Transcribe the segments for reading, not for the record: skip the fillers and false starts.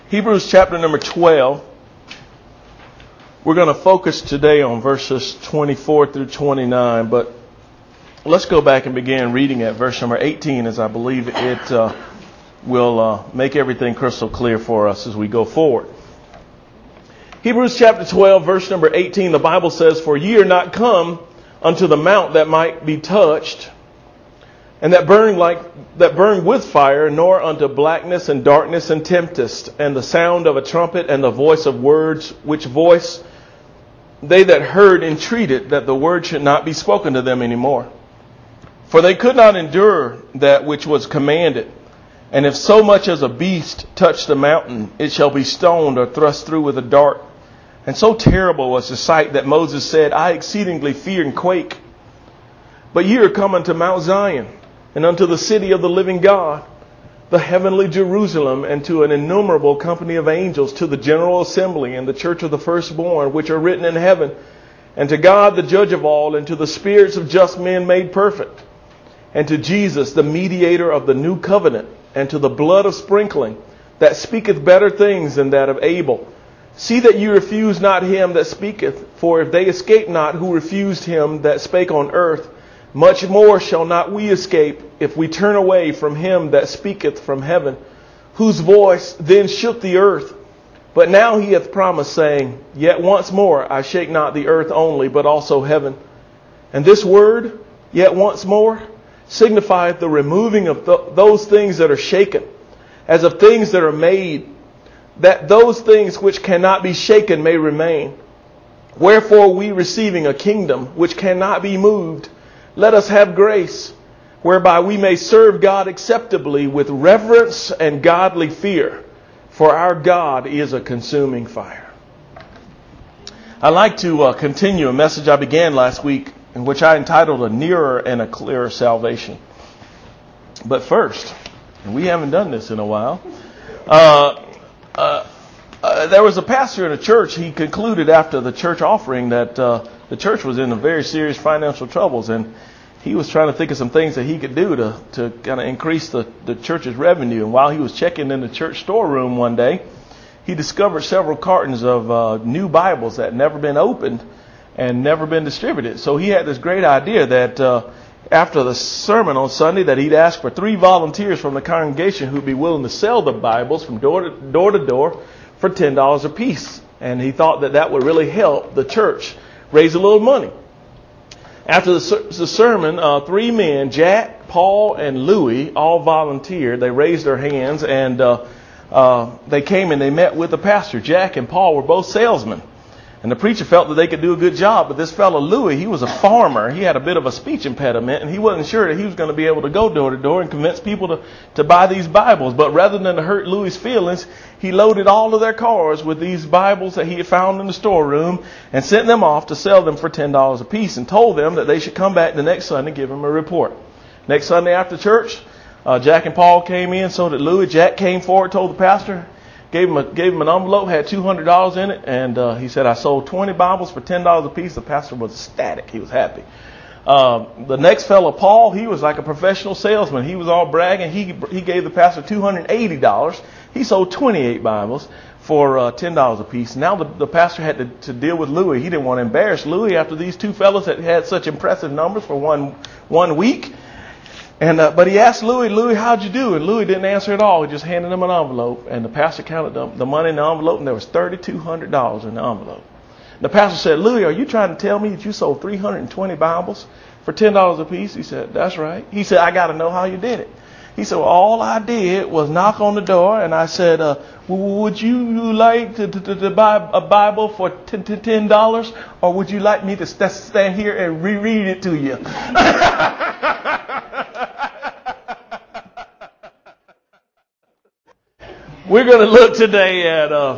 Hebrews chapter number 12. We're going to focus today on verses 24 through 29, but let's go back and begin reading at verse number 18, as I believe it will make everything crystal clear for us as we go forward. Hebrews chapter 12, verse number 18, the Bible says, "For ye are not come unto the mount that might be touched, and that burn with fire, nor unto blackness and darkness and tempest, and the sound of a trumpet and the voice of words, which voice they that heard entreated that the word should not be spoken to them any more. For they could not endure that which was commanded. And if so much as a beast touch the mountain, it shall be stoned or thrust through with a dart. And so terrible was the sight that Moses said, I exceedingly fear and quake. But ye are come unto Mount Zion, and unto the city of the living God, the heavenly Jerusalem, and to an innumerable company of angels, to the general assembly and the church of the firstborn, which are written in heaven, and to God the judge of all, and to the spirits of just men made perfect, and to Jesus the mediator of the new covenant, and to the blood of sprinkling, that speaketh better things than that of Abel. See that you refuse not him that speaketh, for if they escape not who refused him that spake on earth, much more shall not we escape if we turn away from him that speaketh from heaven, whose voice then shook the earth. But now he hath promised, saying, Yet once more I shake not the earth only, but also heaven. And this word, yet once more, signifieth the removing of those things that are shaken, as of things that are made, that those things which cannot be shaken may remain. Wherefore we, receiving a kingdom which cannot be moved, let us have grace, whereby we may serve God acceptably with reverence and godly fear, for our God is a consuming fire." I'd like to continue a message I began last week, in which I entitled A Nearer and a Clearer Salvation. But first, and we haven't done this in a while, there was a pastor in a church. He concluded after the church offering that the church was in a very serious financial troubles, and he was trying to think of some things that he could do to kind of increase the church's revenue. And while he was checking in the church storeroom one day, he discovered several cartons of new Bibles that had never been opened and never been distributed. So he had this great idea that after the sermon on Sunday, that he'd ask for 3 volunteers from the congregation who'd be willing to sell the Bibles from door to door for $10 a piece. And he thought that would really help the church raise a little money. After the sermon, 3 men, Jack, Paul, and Louis, all volunteered. They raised their hands, and they came and they met with the pastor. Jack and Paul were both salesmen. And the preacher felt that they could do a good job. But this fellow Louis, he was a farmer. He had a bit of a speech impediment, and he wasn't sure that he was going to be able to go door to door and convince people to buy these Bibles. But rather than to hurt Louis' feelings, he loaded all of their cars with these Bibles that he had found in the storeroom and sent them off to sell them for $10 a piece, and told them that they should come back the next Sunday and give him a report. Next Sunday after church, Jack and Paul came in, so did Louis. Jack came forward, told the pastor, gave him an envelope, had $200 in it, and he said, I sold 20 Bibles for $10 a piece. The pastor was ecstatic. He was happy. The next fellow, Paul, he was like a professional salesman. He was all bragging. He gave the pastor $280. He sold 28 Bibles for $10 a piece. Now the pastor had to deal with Louis. He didn't want to embarrass Louis after these 2 fellows had such impressive numbers for one week. And but he asked Louis, how'd you do? And Louis didn't answer at all. He just handed him an envelope, and the pastor counted the money in the envelope, and there was $3,200 in the envelope. The pastor said, Louis, are you trying to tell me that you sold 320 Bibles for $10 a piece? He said, that's right. He said, I got to know how you did it. He said, well, all I did was knock on the door, and I said, would you like to buy a Bible for $10, or would you like me to stand here and reread it to you? We're going to look today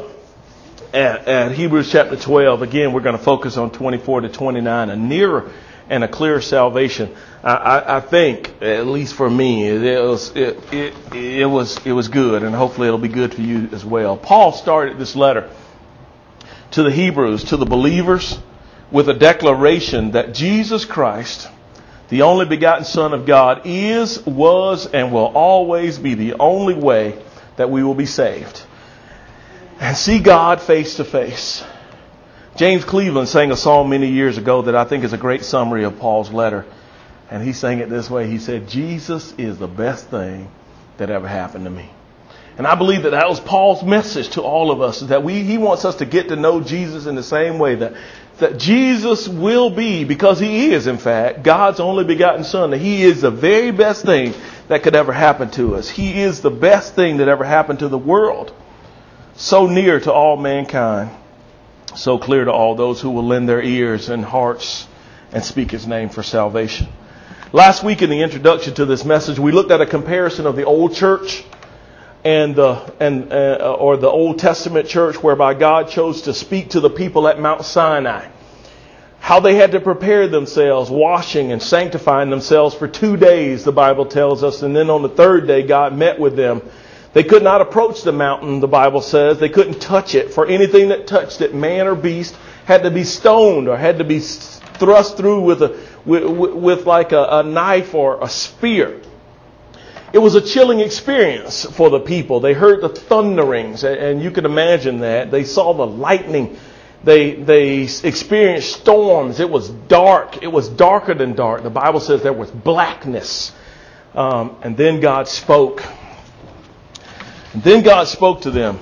at Hebrews chapter 12. Again, we're going to focus on 24 to 29, a nearer and a clearer salvation. I think, at least for me, it was good, and hopefully it'll be good for you as well. Paul started this letter to the Hebrews, to the believers, with a declaration that Jesus Christ, the only begotten Son of God, is, was, and will always be the only way that we will be saved. and see God face to face. James Cleveland sang a song many years ago that I think is a great summary of Paul's letter. And he sang it this way. He said, Jesus is the best thing that ever happened to me. And I believe that that was Paul's message to all of us, is that he wants us to get to know Jesus in the same way that Jesus will be, because he is, in fact, God's only begotten Son. That he is the very best thing that could ever happen to us. He is the best thing that ever happened to the world. So near to all mankind. So clear to all those who will lend their ears and hearts and speak his name for salvation. Last week in the introduction to this message, we looked at a comparison of the old church or the Old Testament church, whereby God chose to speak to the people at Mount Sinai. How they had to prepare themselves, washing and sanctifying themselves for 2 days, the Bible tells us. And then on the third day, God met with them. They could not approach the mountain, the Bible says. They couldn't touch it. For anything that touched it, man or beast, had to be stoned or had to be thrust through with like a knife or a spear. It was a chilling experience for the people. They heard the thunderings, and you can imagine that. They saw the lightning. They experienced storms. It was dark. It was darker than dark. The Bible says there was blackness. And then God spoke. And then God spoke to them.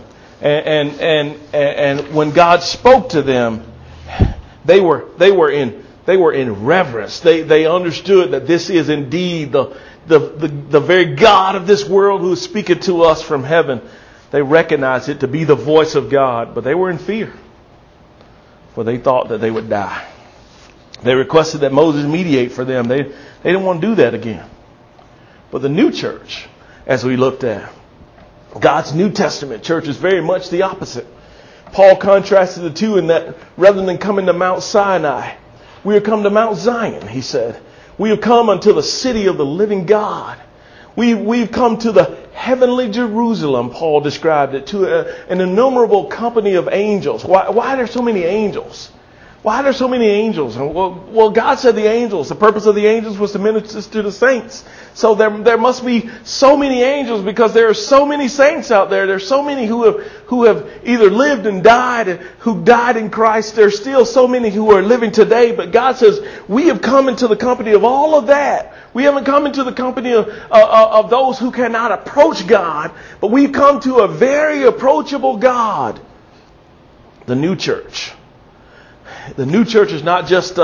And when God spoke to them, they were in reverence. They understood that this is indeed the very God of this world who is speaking to us from heaven. They recognized it to be the voice of God, but they were in fear, for they thought that they would die. They requested that Moses mediate for them. They didn't want to do that again. But the new church, as we looked at, God's New Testament church, is very much the opposite. Paul contrasted the two in that rather than coming to Mount Sinai, we have come to Mount Zion, he said. We have come unto the city of the living God. We've come to the heavenly Jerusalem, Paul described it, to an innumerable company of angels. Why are there so many angels? Why are there so many angels? Well, God said the angels. The purpose of the angels was to minister to the saints. So there must be so many angels because there are so many saints out there. There's so many who have either lived and died, who died in Christ. There's still so many who are living today. But God says we have come into the company of all of that. We haven't come into the company of those who cannot approach God, but we've come to a very approachable God, the new church. The new church is not just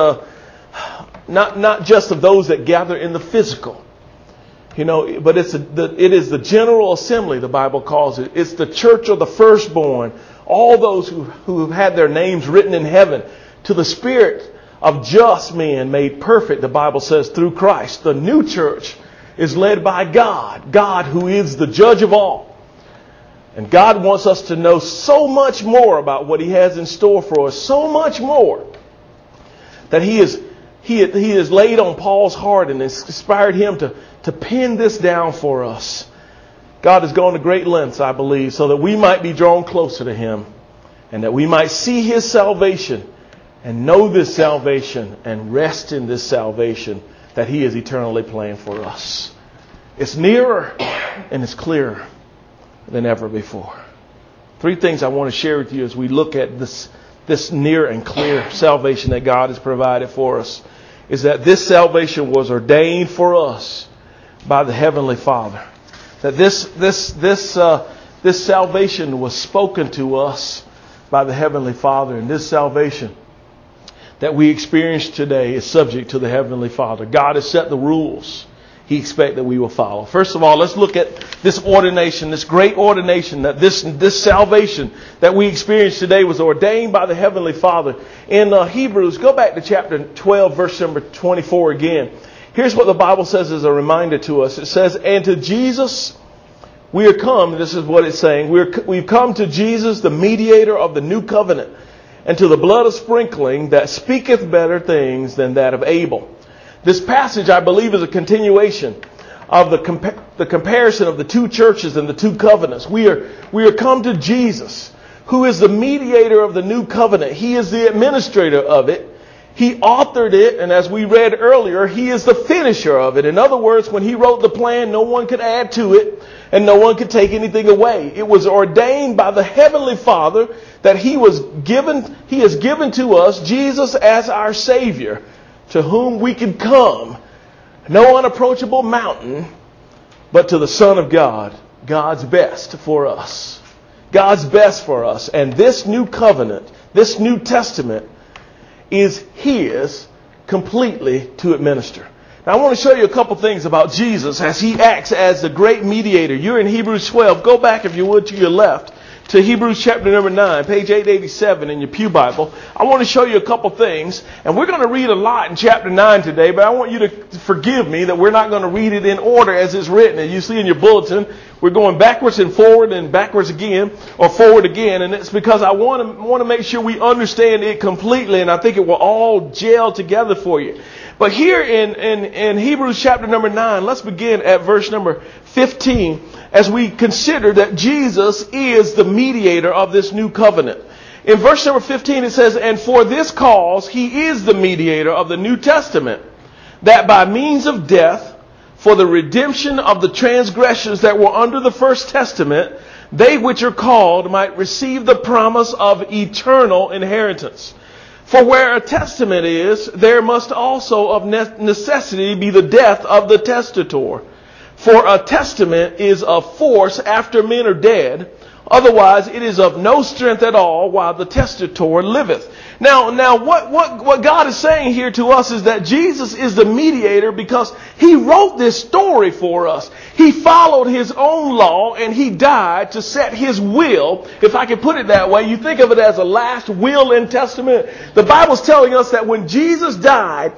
not just of those that gather in the physical, but it is the general assembly, the Bible calls it. It's the church of the firstborn, all those who have had their names written in heaven, to the spirit of just men made perfect, the Bible says, through Christ. The new church is led by God who is the judge of all. And God wants us to know so much more about what he has in store for us, so much more, that he has laid on Paul's heart and inspired him to pen this down for us. God has gone to great lengths, I believe, so that we might be drawn closer to him and that we might see his salvation and know this salvation and rest in this salvation that he has eternally planned for us. It's nearer and it's clearer than ever before. 3 things I want to share with you as we look at this near and clear salvation that God has provided for us, is that this salvation was ordained for us by the Heavenly Father. That this salvation was spoken to us by the Heavenly Father, and this salvation that we experience today is subject to the Heavenly Father. God has set the rules He expects that we will follow. First of all, let's look at this ordination, this great ordination, that this salvation that we experience today was ordained by the Heavenly Father. In Hebrews, go back to chapter 12, verse number 24 again. Here's what the Bible says as a reminder to us. It says, and to Jesus we are come, this is what it's saying, we've come to Jesus, the mediator of the new covenant, and to the blood of sprinkling that speaketh better things than that of Abel. This passage, I believe, is a continuation of the comparison of the two churches and the two covenants. We are come to Jesus, who is the mediator of the new covenant. He is the administrator of it. He authored it, and as we read earlier, He is the finisher of it. In other words, when He wrote the plan, no one could add to it. and no one could take anything away. It was ordained by the Heavenly Father that He has given to us Jesus as our Savior, to whom we can come, no unapproachable mountain, but to the Son of God, God's best for us. God's best for us. And this new covenant, this New Testament, is His completely to administer. Now, I want to show you a couple things about Jesus as He acts as the great mediator. You're in Hebrews 12. Go back, if you would, to your left to Hebrews chapter number 9, page 887 in your pew Bible. I want to show you a couple things. And we're going to read a lot in chapter 9 today, but I want you to forgive me that we're not going to read it in order as it's written. As you see in your bulletin, we're going backwards and forward and backwards again, or forward again. And it's because I want to make sure we understand it completely, and I think it will all gel together for you. But here in Hebrews chapter number 9, let's begin at verse number 15 as we consider that Jesus is the mediator of this new covenant. In verse number 15 it says, "And for this cause He is the mediator of the New Testament, that by means of death, for the redemption of the transgressions that were under the first testament, they which are called might receive the promise of eternal inheritance. For where a testament is, there must also of necessity be the death of the testator. For a testament is of force after men are dead. Otherwise it is of no strength at all while the testator liveth." Now what God is saying here to us is that Jesus is the mediator because He wrote this story for us. He followed His own law and He died to set His will, if I can put it that way. You think of it as a last will and testament. The Bible's telling us that when Jesus died,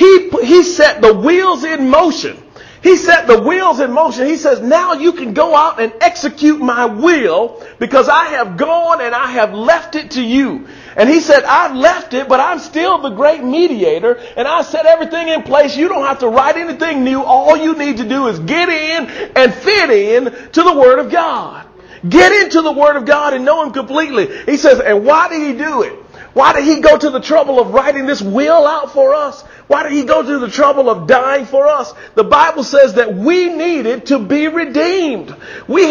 He set the wheels in motion. He set the wheels in motion. He says, now you can go out and execute my will because I have gone and I have left it to you. And He said, I've left it, but I'm still the great mediator and I set everything in place. You don't have to write anything new. All you need to do is get in and fit in to the Word of God. Get into the Word of God and know Him completely. He says, and why did He do it? Why did He go to the trouble of writing this will out for us? Why did He go to the trouble of dying for us? The Bible says that we needed to be redeemed. We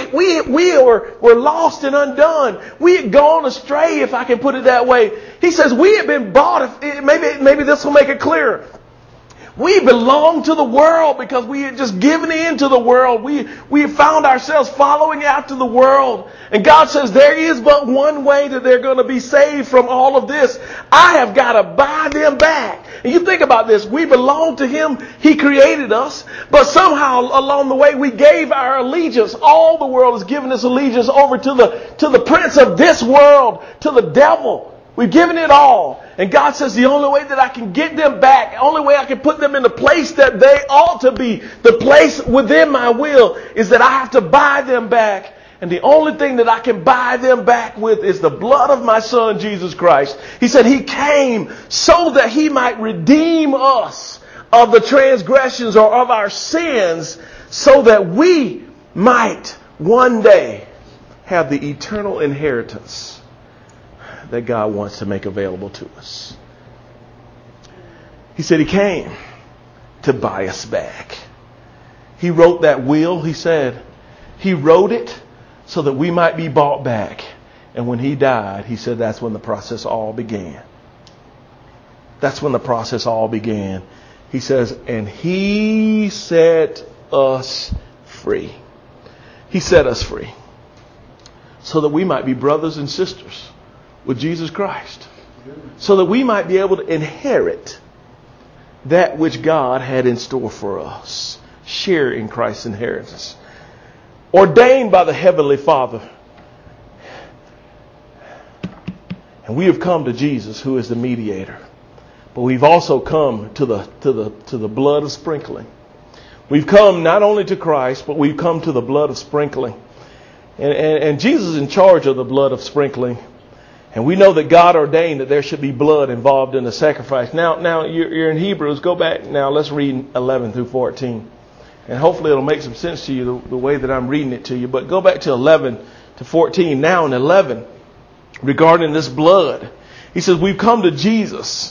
were lost and undone. We had gone astray, if I can put it that way. He says we had been bought. Maybe this will make it clearer. We belonged to the world because we had just given in to the world. We found ourselves following after the world. And God says there is but one way that they're going to be saved from all of this. I have got to buy them back. And you think about this. We belong to Him. He created us. But somehow along the way we gave our allegiance. All the world has given its allegiance over to the prince of this world, to the devil. We've given it all. And God says the only way that I can get them back, the only way I can put them in the place that they ought to be, the place within my will, is that I have to buy them back. And the only thing that I can buy them back with is the blood of my Son, Jesus Christ. He said He came so that He might redeem us of the transgressions or of our sins, so that we might one day have the eternal inheritance that God wants to make available to us. He said He came to buy us back. He wrote that will. He said He wrote it so that we might be bought back. And when He died, He said that's when the process all began. That's when the process all began. He says, and He set us free. He set us free so that we might be brothers and sisters with Jesus Christ, so that we might be able to inherit that which God had in store for us. Share in Christ's inheritance. Ordained by the Heavenly Father. And we have come to Jesus, who is the mediator. But we've also come to the blood of sprinkling. We've come not only to Christ, but we've come to the blood of sprinkling. And Jesus is in charge of the blood of sprinkling. And we know that God ordained that there should be blood involved in the sacrifice. Now you're in Hebrews. Go back now. Let's read 11 through 14. And hopefully it'll make some sense to you the way that I'm reading it to you. But go back to 11 to 14. Now in 11, regarding this blood, he says, we've come to Jesus,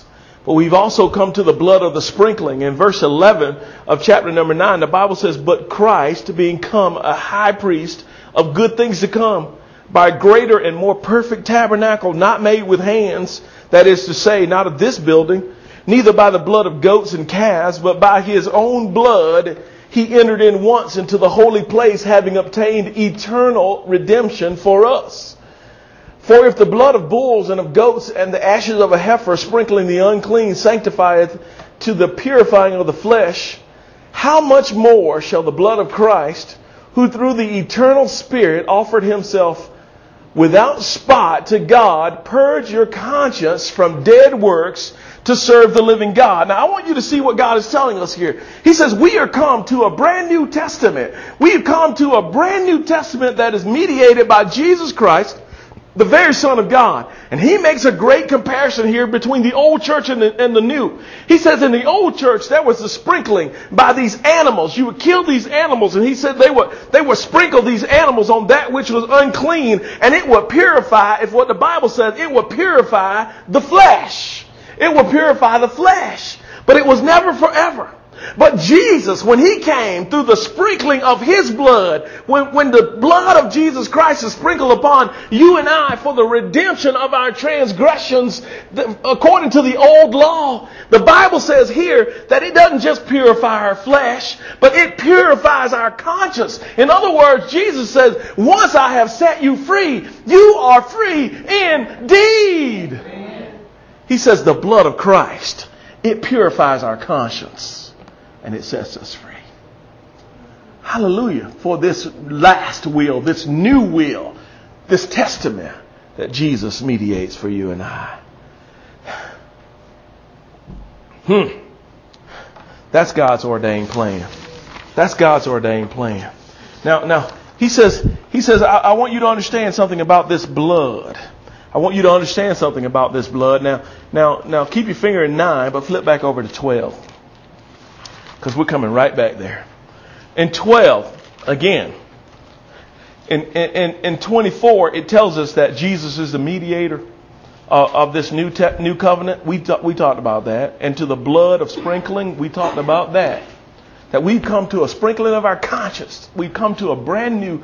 But we've also come to the blood of the sprinkling. In verse 11 of chapter number 9, the Bible says, but Christ being come a high priest of good things to come, by greater and more perfect tabernacle, not made with hands, that is to say, not of this building, neither by the blood of goats and calves, but by his own blood, he entered in once into the holy place, having obtained eternal redemption for us. For if the blood of bulls and of goats and the ashes of a heifer sprinkling the unclean sanctifieth to the purifying of the flesh, how much more shall the blood of Christ, who through the eternal Spirit offered himself without spot to God, purge your conscience from dead works to serve the living God. Now I want you to see what God is telling us here. He says we are come to a brand new testament. We have come to a brand new testament that is mediated by Jesus Christ, the very Son of God. And he makes a great comparison here between the old church and the new. He says in the old church there was the sprinkling by these animals. You would kill these animals, and he said they would sprinkle these animals on that which was unclean, and it would purify, if what the Bible says, it would purify the flesh. It would purify the flesh. But it was never forever. But Jesus, when he came through the sprinkling of his blood, when the blood of Jesus Christ is sprinkled upon you and I for the redemption of our transgressions, according to the old law, the Bible says here that it doesn't just purify our flesh, but it purifies our conscience. In other words, Jesus says, once I have set you free, you are free indeed. Amen. He says the blood of Christ, it purifies our conscience. And it sets us free. Hallelujah. For this last will, this new will, this testament that Jesus mediates for you and I. That's God's ordained plan. That's God's ordained plan. Now, he says, I want you to understand something about this blood. I want you to understand something about this blood. Now, keep your finger in 9, but flip back over to 12. Because we're coming right back there. In 12, again, in 24, it tells us that Jesus is the mediator of this new covenant. We talked about that. And to the blood of sprinkling, we talked about that. That we've come to a sprinkling of our conscience. We've come to a brand new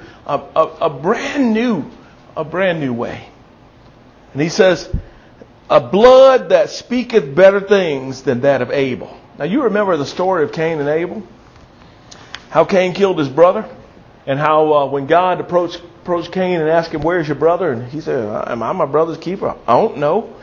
way. And he says, a blood that speaketh better things than that of Abel. Now you remember the story of Cain and Abel? How Cain killed his brother? And how when God approached Cain and asked him, where's your brother? And he said, am I my brother's keeper? I don't know.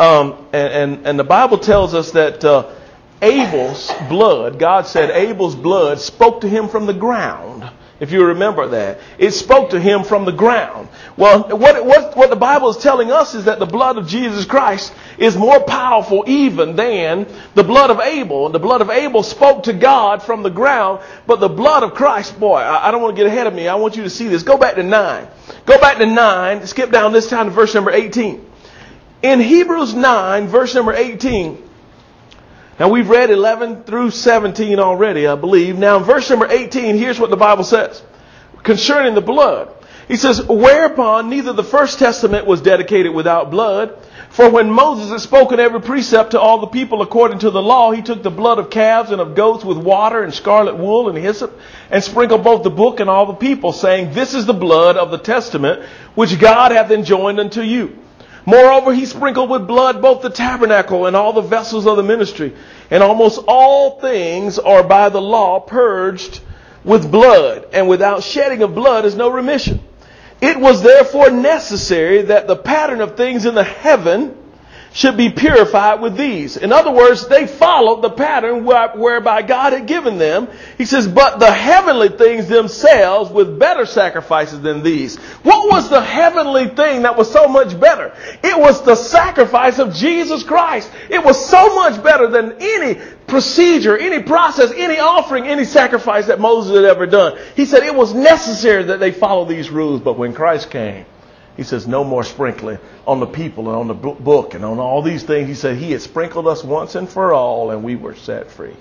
And the Bible tells us that Abel's blood, God said Abel's blood spoke to him from the ground. If you remember that, it spoke to him from the ground. Well, what the Bible is telling us is that the blood of Jesus Christ is more powerful even than the blood of Abel. And the blood of Abel spoke to God from the ground. But the blood of Christ, boy, I don't want to get ahead of me. I want you to see this. Go back to 9. Go back to 9. Skip down this time to verse number 18. In Hebrews 9, verse number 18. Now we've read 11 through 17 already, I believe. Now in verse number 18, here's what the Bible says concerning the blood. He says, whereupon neither the first testament was dedicated without blood. For when Moses had spoken every precept to all the people according to the law, he took the blood of calves and of goats with water and scarlet wool and hyssop and sprinkled both the book and all the people, saying, this is the blood of the testament which God hath enjoined unto you. Moreover, he sprinkled with blood both the tabernacle and all the vessels of the ministry. And almost all things are by the law purged with blood, and without shedding of blood is no remission. It was therefore necessary that the pattern of things in the heaven should be purified with these. In other words, they followed the pattern whereby God had given them. He says, but the heavenly things themselves with better sacrifices than these. What was the heavenly thing that was so much better? It was the sacrifice of Jesus Christ. It was so much better than any procedure, any process, any offering, any sacrifice that Moses had ever done. He said it was necessary that they follow these rules. But when Christ came, he says no more sprinkling on the people and on the book and on all these things. He said he had sprinkled us once and for all, and we were set free.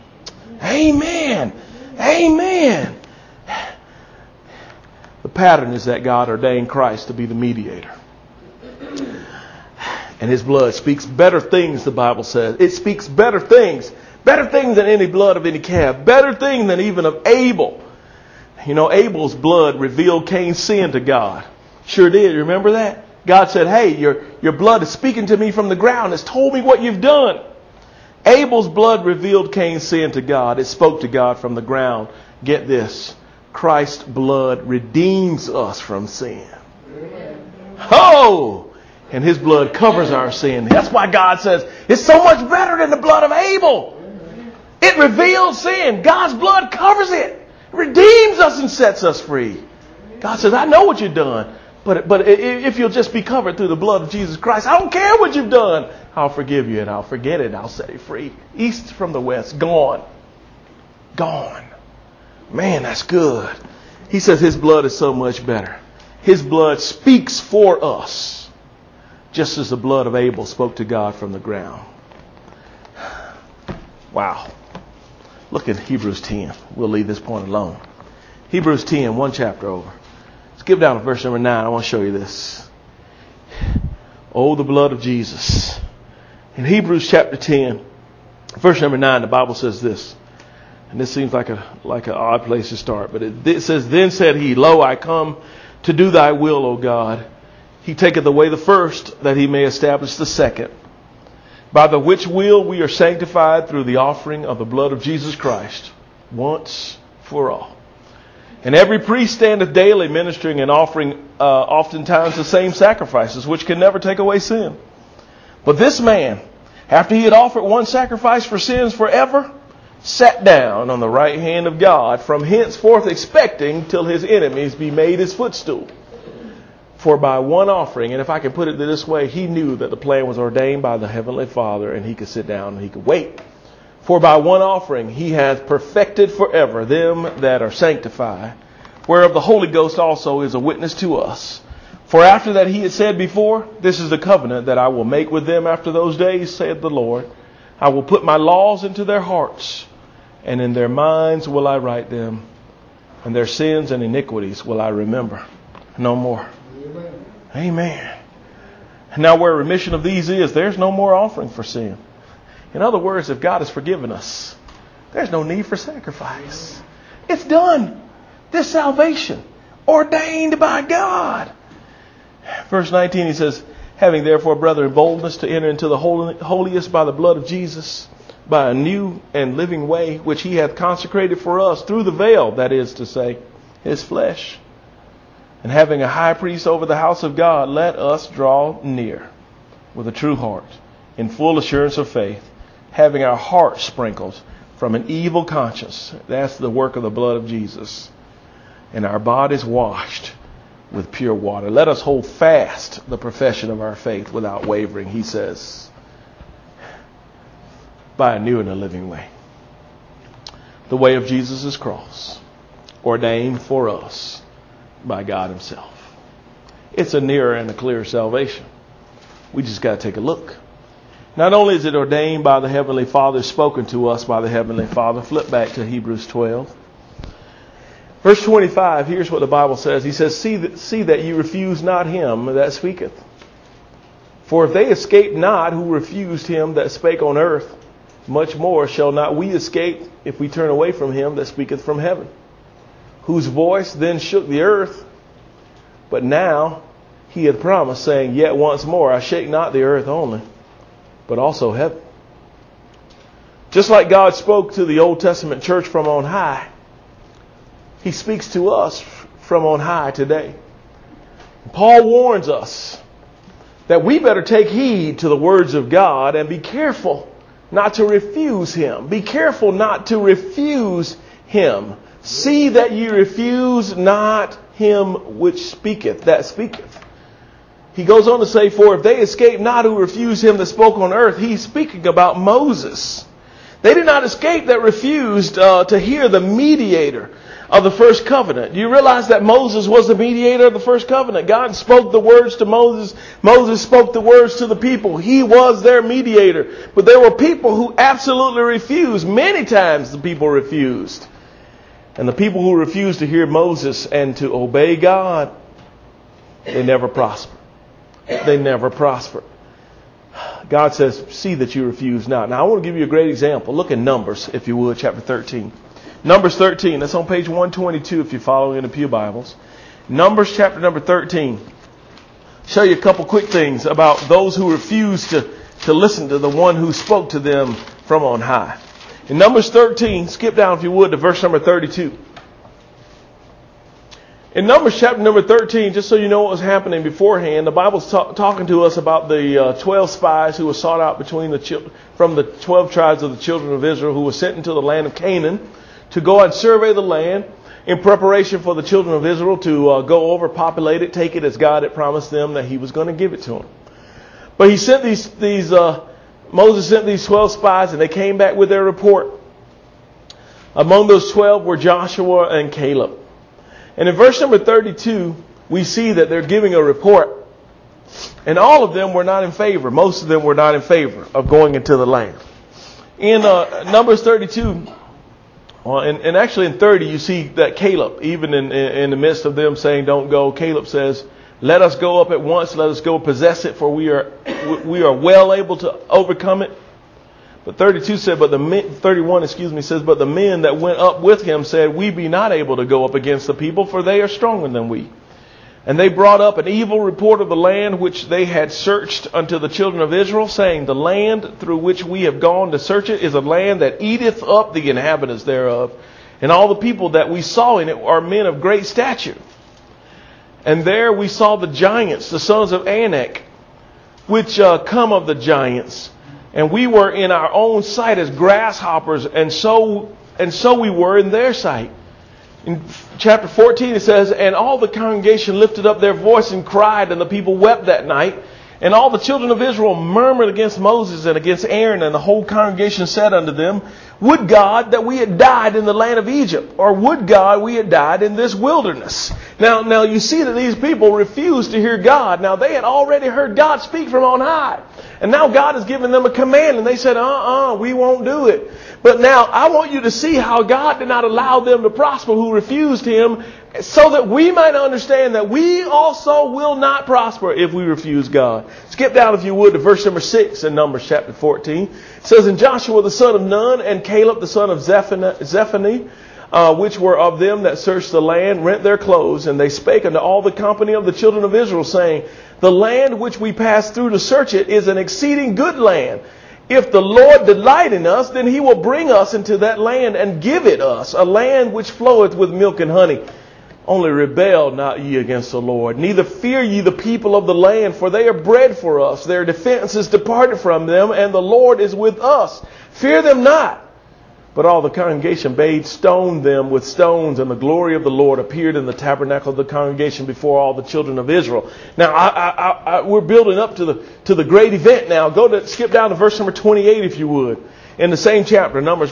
Amen. Amen. The pattern is that God ordained Christ to be the mediator. And his blood speaks better things, the Bible says. It speaks better things than any blood of any calf, better things than even of Abel. You know, Abel's blood revealed Cain's sin to God. Sure did. Remember that? God said, hey, your blood is speaking to me from the ground. It's told me what you've done. Abel's blood revealed Cain's sin to God. It spoke to God from the ground. Get this. Christ's blood redeems us from sin. Oh! And his blood covers our sin. That's why God says it's so much better than the blood of Abel. It reveals sin. God's blood covers it. It redeems us and sets us free. God says, I know what you've done. But if you'll just be covered through the blood of Jesus Christ, I don't care what you've done. I'll forgive you and I'll forget it. I'll set you free. East from the west. Gone. Gone. Man, that's good. He says his blood is so much better. His blood speaks for us. Just as the blood of Abel spoke to God from the ground. Wow. Look at Hebrews 10. We'll leave this point alone. Hebrews 10, one chapter over. Skip down to verse number 9. I want to show you this. Oh, the blood of Jesus. In Hebrews chapter 10, verse number 9, the Bible says this. And this seems like an odd place to start. But it says, Then said he, Lo, I come to do thy will, O God. He taketh away the first, that he may establish the second. By the which will we are sanctified through the offering of the blood of Jesus Christ, once for all. And every priest standeth daily ministering and offering oftentimes the same sacrifices, which can never take away sin. But this man, after he had offered one sacrifice for sins forever, sat down on the right hand of God, from henceforth expecting till his enemies be made his footstool. For by one offering, and if I can put it this way, he knew that the plan was ordained by the Heavenly Father, and he could sit down and he could wait. For by one offering he hath perfected forever them that are sanctified, whereof the Holy Ghost also is a witness to us. For after that he had said before, This is the covenant that I will make with them after those days, saith the Lord. I will put my laws into their hearts, and in their minds will I write them, and their sins and iniquities will I remember no more. Amen. Now where remission of these is, there's no more offering for sin. In other words, if God has forgiven us, there's no need for sacrifice. It's done. This salvation, ordained by God. Verse 19, he says, Having therefore, brethren, boldness to enter into the holiest by the blood of Jesus, by a new and living way, which he hath consecrated for us through the veil, that is to say, his flesh. And having a high priest over the house of God, let us draw near with a true heart, in full assurance of faith, having our hearts sprinkled from an evil conscience. That's the work of the blood of Jesus. And our bodies washed with pure water. Let us hold fast the profession of our faith without wavering, he says, by a new and a living way. The way of Jesus' cross, ordained for us by God himself. It's a nearer and a clearer salvation. We just got to take a look. Not only is it ordained by the Heavenly Father, spoken to us by the Heavenly Father. Flip back to Hebrews 12. Verse 25, here's what the Bible says. He says, See that you refuse not him that speaketh. For if they escape not who refused him that spake on earth, much more shall not we escape if we turn away from him that speaketh from heaven. Whose voice then shook the earth, but now he hath promised, saying, Yet once more I shake not the earth only, but also heaven. Just like God spoke to the Old Testament church from on high, he speaks to us from on high today. Paul warns us that we better take heed to the words of God and be careful not to refuse him. Be careful not to refuse him. See that ye refuse not him which speaketh, that speaketh. He goes on to say, For if they escape not who refuse him that spoke on earth, he's speaking about Moses. They did not escape that refused to hear the mediator of the first covenant. Do you realize that Moses was the mediator of the first covenant? God spoke the words to Moses. Moses spoke the words to the people. He was their mediator. But there were people who absolutely refused. Many times the people refused. And the people who refused to hear Moses and to obey God, they never prospered. They never prospered. God says, see that you refuse not. Now, I want to give you a great example. Look at Numbers, if you would, chapter 13. Numbers 13, that's on page 122 if you're following in the Pew Bibles. Numbers chapter number 13. Show you a couple quick things about those who refuse to listen to the one who spoke to them from on high. In Numbers 13, skip down if you would to verse number 32. In Numbers chapter number 13, just so you know what was happening beforehand, the Bible's talking to us about the 12 spies who were sought out from the 12 tribes of the children of Israel who were sent into the land of Canaan to go and survey the land in preparation for the children of Israel to go over, populate it, take it as God had promised them that he was going to give it to them. But he sent Moses sent these 12 spies and they came back with their report. Among those 12 were Joshua and Caleb. And in verse number 32, we see that they're giving a report. And all of them were not in favor. Most of them were not in favor of going into the land. In Numbers 32, and actually in 30, you see that Caleb, even in the midst of them saying don't go, Caleb says, let us go up at once, let us go possess it, for we are well able to overcome it. But 31 says, but the men that went up with him said, we be not able to go up against the people, for they are stronger than we. And they brought up an evil report of the land which they had searched unto the children of Israel, saying, the land through which we have gone to search it is a land that eateth up the inhabitants thereof. And all the people that we saw in it are men of great stature. And there we saw the giants, the sons of Anak, which come of the giants. And we were in our own sight as grasshoppers, and so we were in their sight. In chapter 14 it says, and all the congregation lifted up their voice and cried, and the people wept that night. And all the children of Israel murmured against Moses and against Aaron, and the whole congregation said unto them, would God that we had died in the land of Egypt, or would God we had died in this wilderness. Now you see that these people refused to hear God. Now they had already heard God speak from on high. And now God has given them a command, and they said, we won't do it. But now I want you to see how God did not allow them to prosper who refused him, so that we might understand that we also will not prosper if we refuse God. Skip down, if you would, to verse number 6 in Numbers chapter 14. It says, and Joshua the son of Nun and Caleb the son of Zephaniah, which were of them that searched the land, rent their clothes, and they spake unto all the company of the children of Israel, saying, the land which we passed through to search it is an exceeding good land. If the Lord delight in us, then he will bring us into that land and give it us, a land which floweth with milk and honey. Only rebel not ye against the Lord, neither fear ye the people of the land, for they are bread for us. Their defense is departed from them, and the Lord is with us. Fear them not. But all the congregation bade stone them with stones, and the glory of the Lord appeared in the tabernacle of the congregation before all the children of Israel. Now, we're building up to the great event now. Skip down to verse number 28, if you would, in the same chapter, Numbers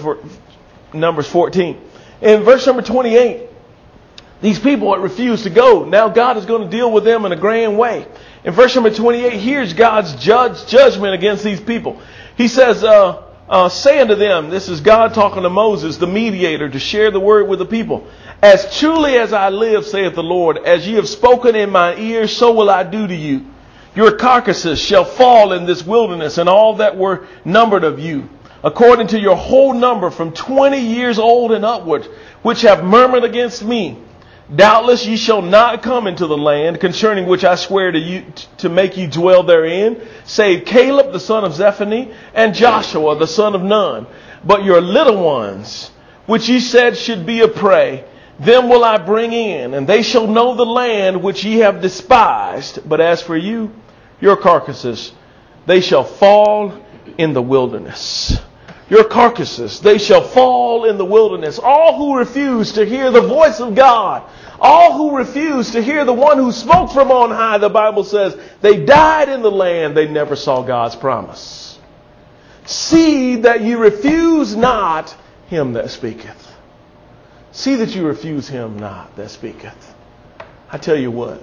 14. In verse number 28, these people had refused to go. Now God is going to deal with them in a grand way. In verse number 28, here's God's judgment against these people. He says, say unto them, this is God talking to Moses, the mediator, to share the word with the people. As truly as I live, saith the Lord, as ye have spoken in my ears, so will I do to you. Your carcasses shall fall in this wilderness, and all that were numbered of you, according to your whole number from 20 years old and upward, which have murmured against me. Doubtless ye shall not come into the land concerning which I swear to you to make you dwell therein, save Caleb the son of Zephaniah and Joshua the son of Nun. But your little ones, which ye said should be a prey, them will I bring in, and they shall know the land which ye have despised. But as for you, your carcasses, they shall fall in the wilderness. Your carcasses, they shall fall in the wilderness. All who refuse to hear the voice of God, all who refuse to hear the one who spoke from on high, the Bible says, they died in the land. They never saw God's promise. See that you refuse not him that speaketh. See that you refuse him not that speaketh. I tell you what,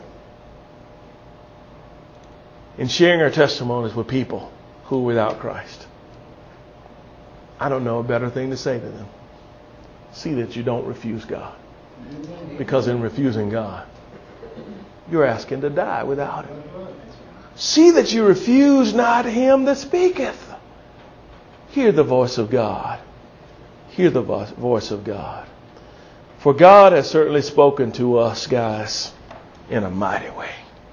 in sharing our testimonies with people who are without Christ, I don't know a better thing to say to them. See that you don't refuse God. Because in refusing God, you're asking to die without him. See that you refuse not him that speaketh. Hear the voice of God. Hear the voice of God. For God has certainly spoken to us, guys, in a mighty way.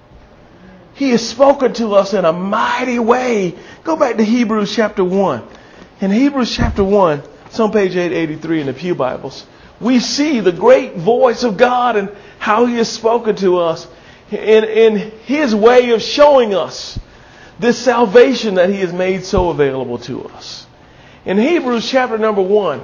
He has spoken to us in a mighty way. Go back to Hebrews chapter 1. In Hebrews chapter 1, it's on page 883 in the Pew Bibles. We see the great voice of God and how He has spoken to us in His way of showing us this salvation that He has made so available to us. In Hebrews chapter number 1,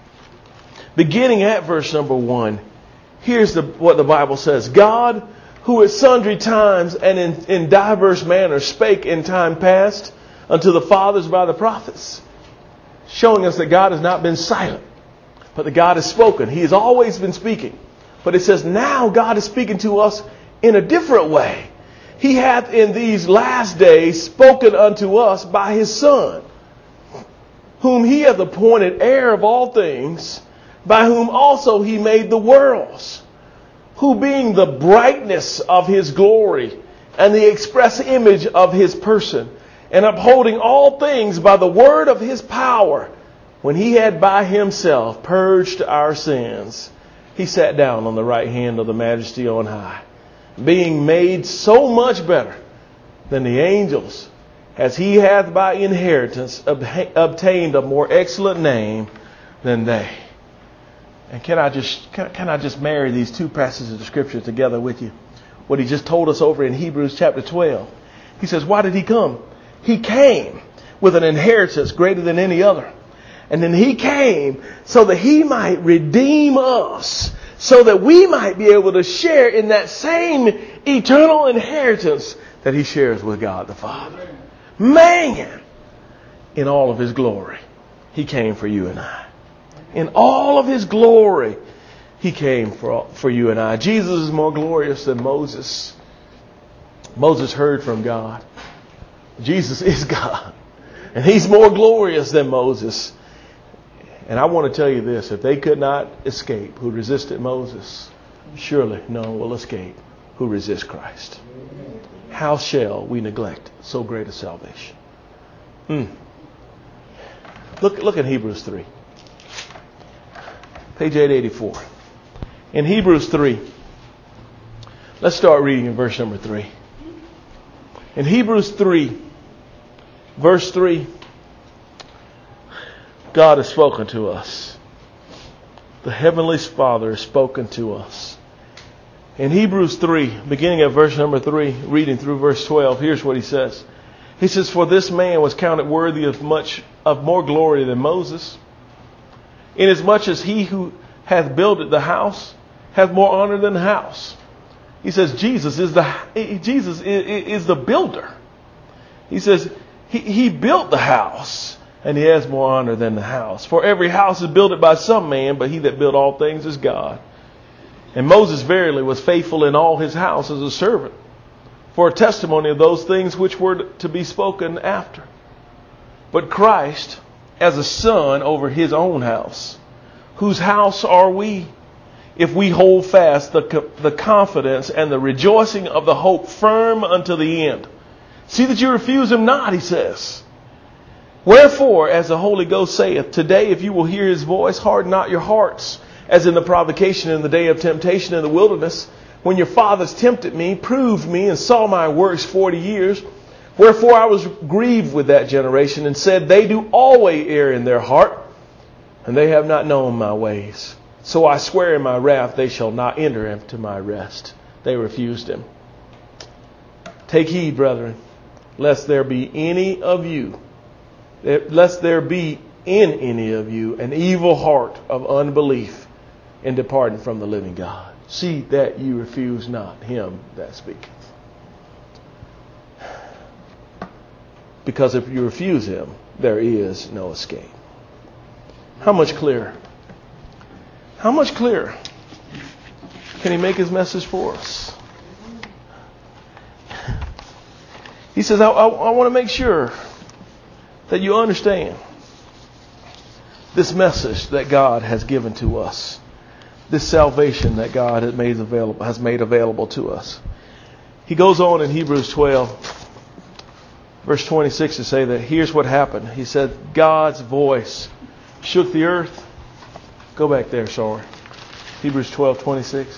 beginning at verse number 1, here's what the Bible says. God, who at sundry times and in diverse manners spake in time past unto the fathers by the prophets, showing us that God has not been silent, but that God has spoken. He has always been speaking. But it says now God is speaking to us in a different way. He hath in these last days spoken unto us by His Son, whom He hath appointed heir of all things, by whom also He made the worlds, who being the brightness of His glory and the express image of His person, and upholding all things by the word of His power, when He had by Himself purged our sins, He sat down on the right hand of the Majesty on high, being made so much better than the angels, as He hath by inheritance obtained a more excellent name than they. And can I just marry these two passages of Scripture together with you? What He just told us over in Hebrews chapter 12. He says, why did He come? He came with an inheritance greater than any other. And then He came so that He might redeem us, so that we might be able to share in that same eternal inheritance that He shares with God the Father. Man, in all of His glory, He came for you and I. In all of His glory, He came for you and I. Jesus is more glorious than Moses. Moses heard from God. Jesus is God. And He's more glorious than Moses. And I want to tell you this. If they could not escape who resisted Moses, surely none will escape who resist Christ. How shall we neglect so great a salvation? Look at Hebrews 3. Page 884. In Hebrews 3, let's start reading in verse number 3. In Hebrews 3, verse 3, God has spoken to us. The Heavenly Father has spoken to us. In Hebrews 3, beginning at verse number 3, reading through verse 12, here's what he says. He says, for this man was counted worthy of more glory than Moses, inasmuch as he who hath builded the house hath more honor than the house. He says Jesus is the builder. He says he built the house, and he has more honor than the house. For every house is builded by some man, but he that built all things is God. And Moses verily was faithful in all his house as a servant, for a testimony of those things which were to be spoken after. But Christ as a son over His own house. Whose house are we, if we hold fast the confidence and the rejoicing of the hope firm unto the end? See that you refuse Him not, he says. Wherefore, as the Holy Ghost saith, today if you will hear His voice, harden not your hearts, as in the provocation in the day of temptation in the wilderness, when your fathers tempted me, proved me, and saw my works 40 years. Wherefore I was grieved with that generation, and said, they do always err in their heart, and they have not known my ways. So I swear in my wrath, they shall not enter into my rest. They refused Him. Take heed, brethren, lest there be in any of you an evil heart of unbelief in departing from the living God. See that you refuse not Him that speaketh. Because if you refuse Him, there is no escape. How much clearer? How much clearer can He make His message for us? He says, I want to make sure that you understand this message that God has given to us. This salvation that God has made available to us. He goes on in Hebrews 12 Verse 26 to say that here's what happened. He said, God's voice shook the earth. Go back there, sorry. Hebrews 12:26.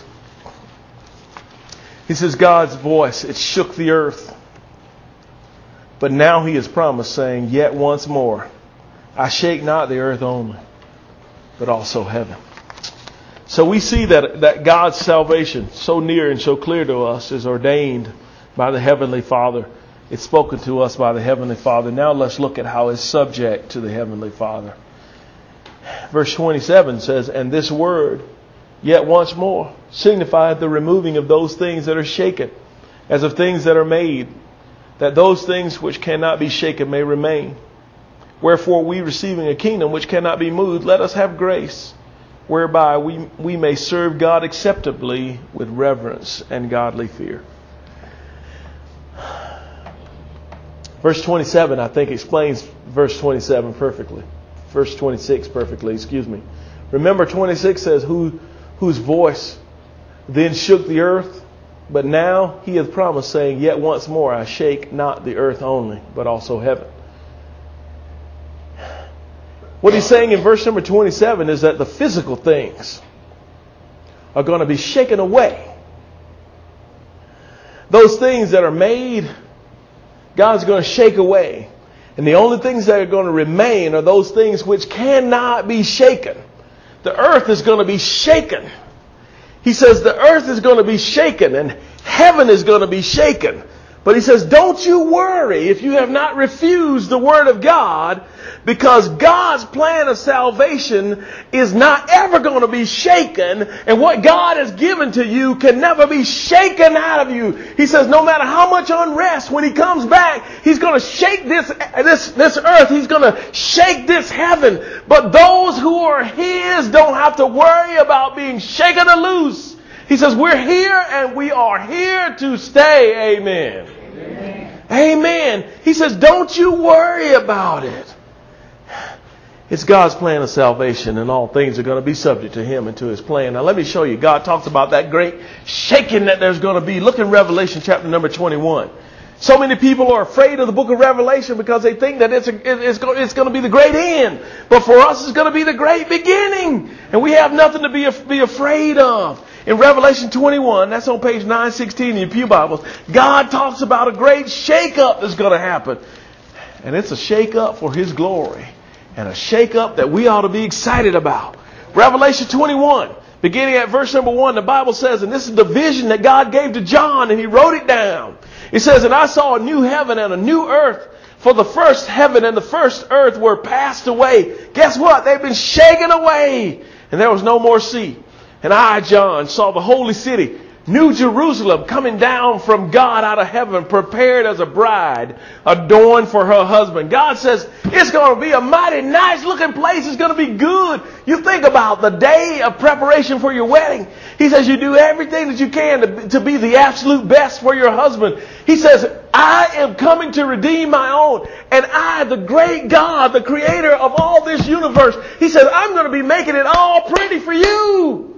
He says, God's voice, it shook the earth. But now he has promised, saying, yet once more, I shake not the earth only, but also heaven. So we see that God's salvation, so near and so clear to us, is ordained by the Heavenly Father. It's spoken to us by the Heavenly Father. Now let's look at how it's subject to the Heavenly Father. Verse 27 says, and this word, yet once more, signified the removing of those things that are shaken, as of things that are made, that those things which cannot be shaken may remain. Wherefore we, receiving a kingdom which cannot be moved, let us have grace, whereby we may serve God acceptably with reverence and godly fear. Verse 27, I think, explains verse 27 perfectly. Verse 26 perfectly, excuse me. Remember, 26 says, whose voice then shook the earth, but now he hath promised, saying, yet once more I shake not the earth only, but also heaven. What he's saying in verse number 27 is that the physical things are going to be shaken away. Those things that are made, God's going to shake away. And the only things that are going to remain are those things which cannot be shaken. The earth is going to be shaken. He says the earth is going to be shaken and heaven is going to be shaken. But he says, don't you worry if you have not refused the word of God, because God's plan of salvation is not ever going to be shaken. And what God has given to you can never be shaken out of you. He says, no matter how much unrest, when he comes back, he's going to shake this earth. He's going to shake this heaven. But those who are his don't have to worry about being shaken or loose. He says, we're here and we are here to stay. Amen. Amen. Amen. He says, don't you worry about it. It's God's plan of salvation, and all things are going to be subject to him and to his plan. Now let me show you. God talks about that great shaking that there's going to be. Look in Revelation chapter number 21. So many people are afraid of the book of Revelation because they think that it's going to be the great end. But for us, it's going to be the great beginning. And we have nothing to be afraid of. In Revelation 21, that's on page 916 in your pew Bibles, God talks about a great shake-up that's going to happen. And it's a shake-up for his glory. And a shake-up that we ought to be excited about. Revelation 21, beginning at verse number 1, the Bible says, and this is the vision that God gave to John, and he wrote it down. It says, and I saw a new heaven and a new earth, for the first heaven and the first earth were passed away. Guess what? They've been shaken away, and there was no more sea. And I, John, saw the holy city, New Jerusalem, coming down from God out of heaven, prepared as a bride, adorned for her husband. God says it's going to be a mighty nice looking place. It's going to be good. You think about the day of preparation for your wedding. He says you do everything that you can to be the absolute best for your husband. He says, I am coming to redeem my own. And I, the great God, the creator of all this universe, he says, I'm going to be making it all pretty for you.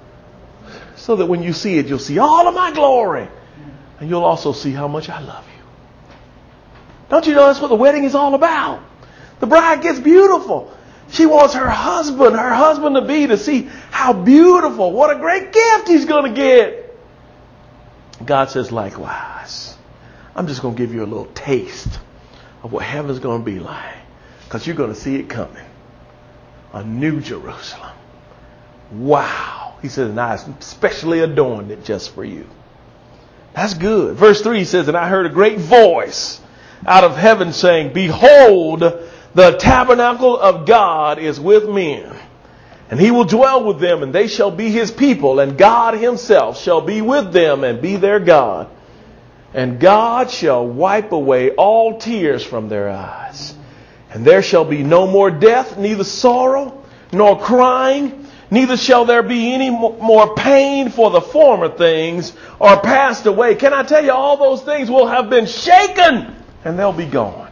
So that when you see it, you'll see all of my glory. And you'll also see how much I love you. Don't you know that's what the wedding is all about? The bride gets beautiful. She wants her husband to be, to see how beautiful, what a great gift he's going to get. God says, likewise, I'm just going to give you a little taste of what heaven's going to be like. Because you're going to see it coming. A new Jerusalem. Wow. He says, and I specially adorned it just for you. That's good. Verse 3 says, and I heard a great voice out of heaven saying, behold, the tabernacle of God is with men, and he will dwell with them, and they shall be his people, and God himself shall be with them and be their God. And God shall wipe away all tears from their eyes. And there shall be no more death, neither sorrow, nor crying, neither shall there be any more pain, for the former things are passed away. Can I tell you, all those things will have been shaken and they'll be gone.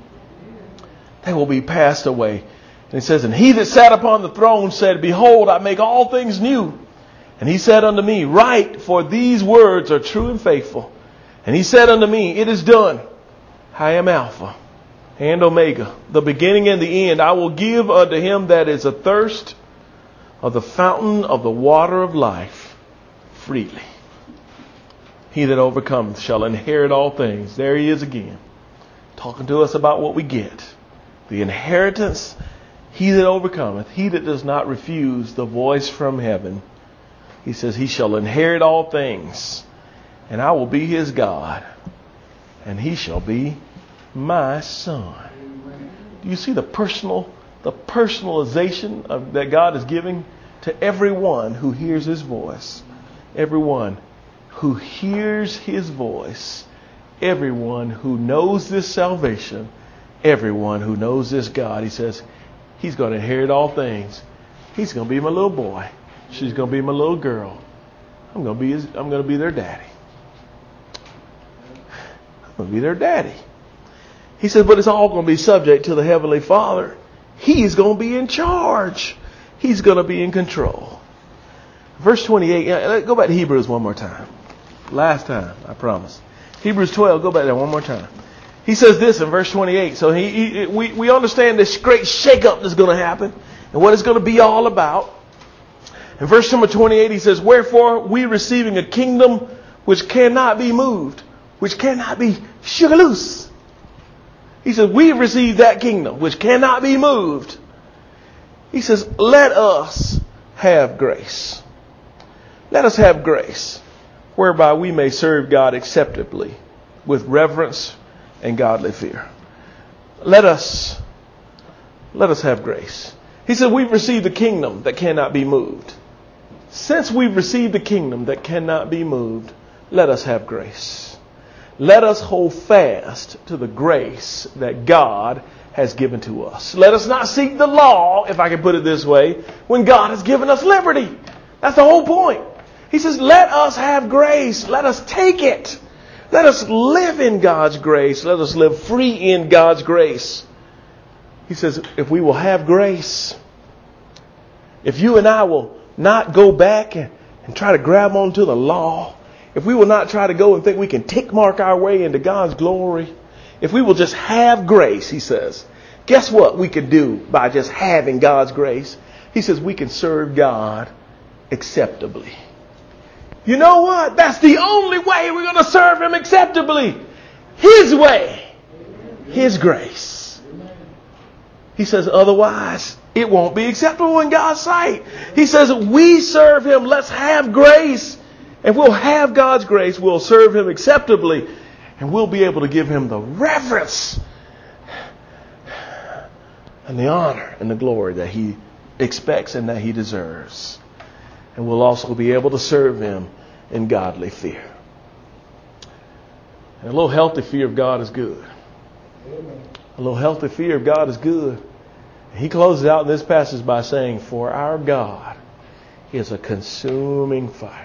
They will be passed away. And it says, and he that sat upon the throne said, behold, I make all things new. And he said unto me, write, for these words are true and faithful. And he said unto me, it is done. I am Alpha and Omega, the beginning and the end. I will give unto him that is athirst of the fountain of the water of life freely. He that overcometh shall inherit all things. There he is again, talking to us about what we get. The inheritance, he that overcometh, he that does not refuse the voice from heaven. He says, he shall inherit all things, and I will be his God, and he shall be my son. Do you see the personalization that God is giving to everyone who hears his voice? Everyone who hears his voice, everyone who knows this salvation, everyone who knows this God. He says, he's going to inherit all things. He's going to be my little boy. She's going to be my little girl. I'm going to be their daddy. I'm going to be their daddy. He says, but it's all going to be subject to the Heavenly Father. He's going to be in charge. He's going to be in control. Verse 28. Go back to Hebrews one more time. Last time, I promise. Hebrews 12. Go back there one more time. He says this in verse 28. So we understand this great shakeup that's going to happen and what it's going to be all about. In verse number 28, he says, wherefore we receiving a kingdom which cannot be moved, which cannot be shook loose. He says, we receive that kingdom which cannot be moved. He says, let us have grace. Let us have grace, whereby we may serve God acceptably with reverence and godly fear. Let us have grace. He said, we've received the kingdom that cannot be moved. Since we've received the kingdom that cannot be moved, let us have grace. Let us hold fast to the grace that God has given to us. Let us not seek the law, if I can put it this way, when God has given us liberty. That's the whole point. He says, let us have grace. Let us take it. Let us live in God's grace. Let us live free in God's grace. He says, if we will have grace, if you and I will not go back and try to grab onto the law, if we will not try to go and think we can tick mark our way into God's glory, if we will just have grace, he says, guess what we can do by just having God's grace? He says we can serve God acceptably. You know what? That's the only way we're going to serve him acceptably. His way. His grace. He says otherwise it won't be acceptable in God's sight. He says we serve him. Let's have grace. If we'll have God's grace, we'll serve him acceptably. And we'll be able to give him the reverence and the honor and the glory that he expects and that he deserves. And we'll also be able to serve him in godly fear. And a little healthy fear of God is good. A little healthy fear of God is good. He closes out this passage by saying, for our God is a consuming fire.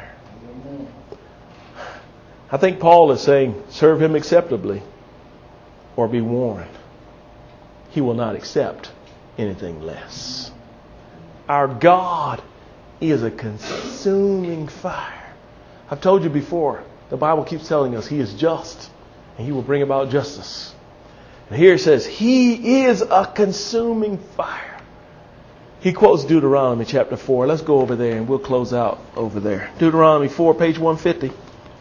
I think Paul is saying, serve him acceptably or be warned. He will not accept anything less. Our God is a consuming fire. I've told you before, the Bible keeps telling us he is just and he will bring about justice. And here it says, he is a consuming fire. He quotes Deuteronomy chapter 4. Let's go over there and we'll close out over there. Deuteronomy 4, page 150.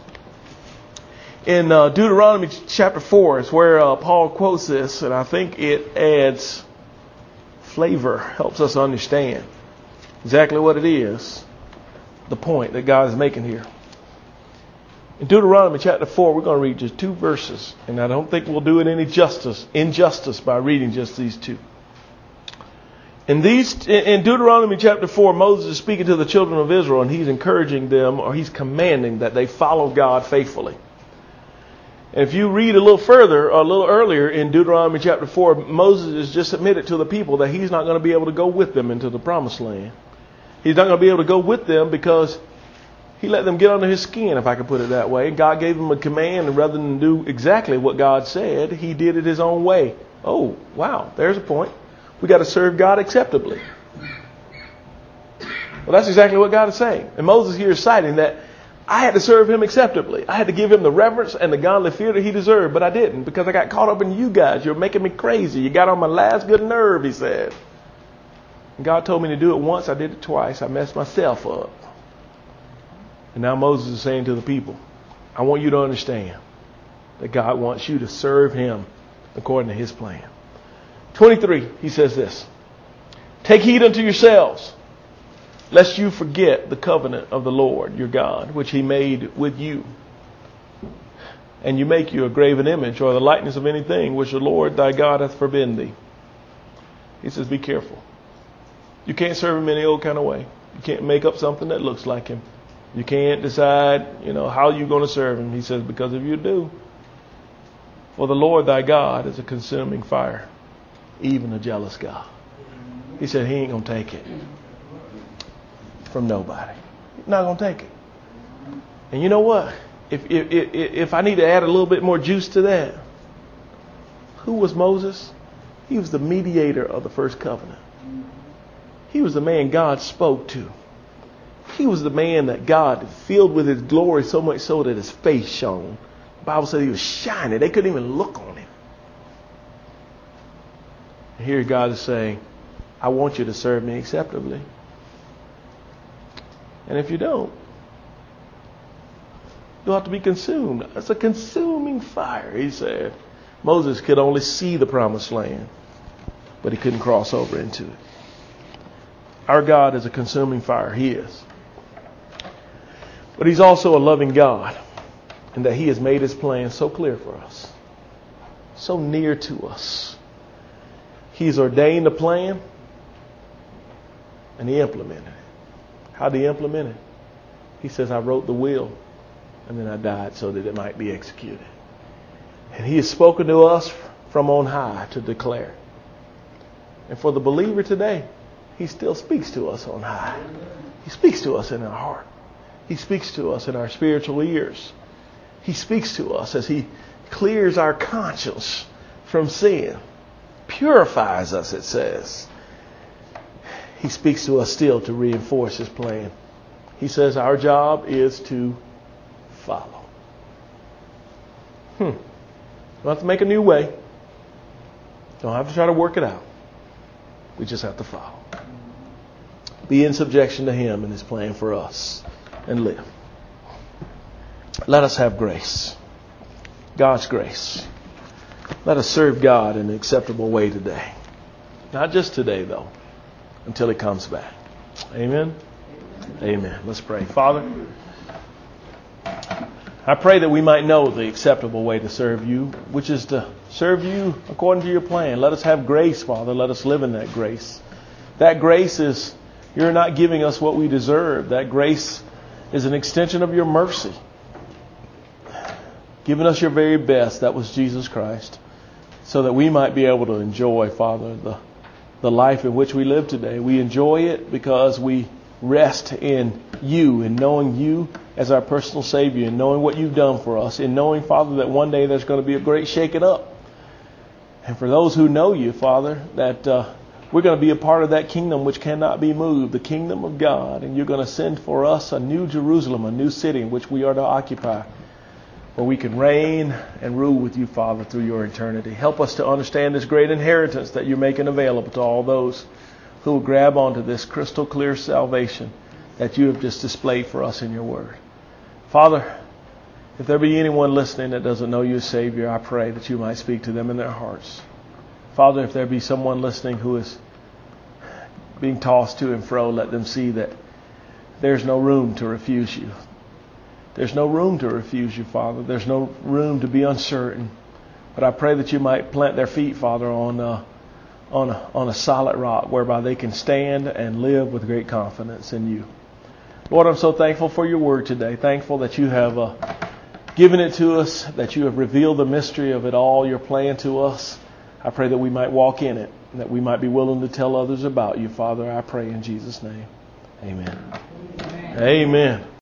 In Deuteronomy chapter 4 is where Paul quotes this, and I think it adds flavor, helps us understand exactly what it is, the point that God is making here. In Deuteronomy chapter 4, we're going to read just 2 verses, and I don't think we'll do it any injustice by reading just these 2. In Deuteronomy chapter 4, Moses is speaking to the children of Israel, and he's encouraging them, or he's commanding that they follow God faithfully. And if you read a little further, or a little earlier in Deuteronomy chapter 4, Moses has just admitted to the people that he's not going to be able to go with them into the promised land. He's not going to be able to go with them because he let them get under his skin, if I could put it that way. God gave him a command, and rather than do exactly what God said, he did it his own way. Oh, wow, there's a point. We got to serve God acceptably. Well, that's exactly what God is saying. And Moses here is citing that I had to serve him acceptably. I had to give him the reverence and the godly fear that he deserved, but I didn't because I got caught up in you guys. You're making me crazy. You got on my last good nerve, he said. And God told me to do it once. I did it twice. I messed myself up. And now Moses is saying to the people, I want you to understand that God wants you to serve him according to his plan. 23, he says this. Take heed unto yourselves, lest you forget the covenant of the Lord your God, which he made with you. And you make you a graven image or the likeness of anything which the Lord thy God hath forbidden thee. He says, be careful. You can't serve him any old kind of way. You can't make up something that looks like him. You can't decide, how you're going to serve him. He says, because if you do, for the Lord thy God is a consuming fire, even a jealous God. He said he ain't going to take it from nobody. He's not going to take it. And you know what? If I need to add a little bit more juice to that, who was Moses? He was the mediator of the first covenant. He was the man God spoke to. He was the man that God filled with his glory so much so that his face shone. The Bible said he was shining. They couldn't even look on him. And here God is saying, I want you to serve me acceptably. And if you don't, you'll have to be consumed. It's a consuming fire, he said. Moses could only see the promised land, but he couldn't cross over into it. Our God is a consuming fire. He is. But he's also a loving God, in that he has made his plan so clear for us, so near to us. He's ordained a plan, and he implemented it. How did he implement it? He says, I wrote the will, and then I died so that it might be executed. And he has spoken to us from on high to declare. And for the believer today, he still speaks to us on high. He speaks to us in our heart. He speaks to us in our spiritual ears. He speaks to us as he clears our conscience from sin. Purifies us, it says. He speaks to us still to reinforce his plan. He says our job is to follow. Don't have to make a new way. Don't have to try to work it out. We just have to follow. Be in subjection to him and his plan for us and live. Let us have grace. God's grace. Let us serve God in an acceptable way today. Not just today, though, until he comes back. Amen? Amen. Let's pray. Father, I pray that we might know the acceptable way to serve you, which is to serve you according to your plan. Let us have grace, Father. Let us live in that grace. That grace is, you're not giving us what we deserve. That grace is an extension of your mercy. Giving us your very best. That was Jesus Christ. So that we might be able to enjoy, Father, the life in which we live today. We enjoy it because we rest in you, in knowing you as our personal Savior, in knowing what you've done for us, in knowing, Father, that one day there's going to be a great shaking up. And for those who know you, Father, that we're going to be a part of that kingdom which cannot be moved, the kingdom of God. And you're going to send for us a new Jerusalem, a new city in which we are to occupy, where we can reign and rule with you, Father, through your eternity. Help us to understand this great inheritance that you're making available to all those who will grab onto this crystal clear salvation that you have just displayed for us in your word. Father, if there be anyone listening that doesn't know you as Savior, I pray that you might speak to them in their hearts. Father, if there be someone listening who is being tossed to and fro, let them see that there's no room to refuse you. There's no room to refuse you, Father. There's no room to be uncertain. But I pray that you might plant their feet, Father, on a solid rock whereby they can stand and live with great confidence in you. Lord, I'm so thankful for your word today. Thankful that you have given it to us, that you have revealed the mystery of it all, your plan to us. I pray that we might walk in it, and that we might be willing to tell others about you, Father. I pray in Jesus' name. Amen. Amen.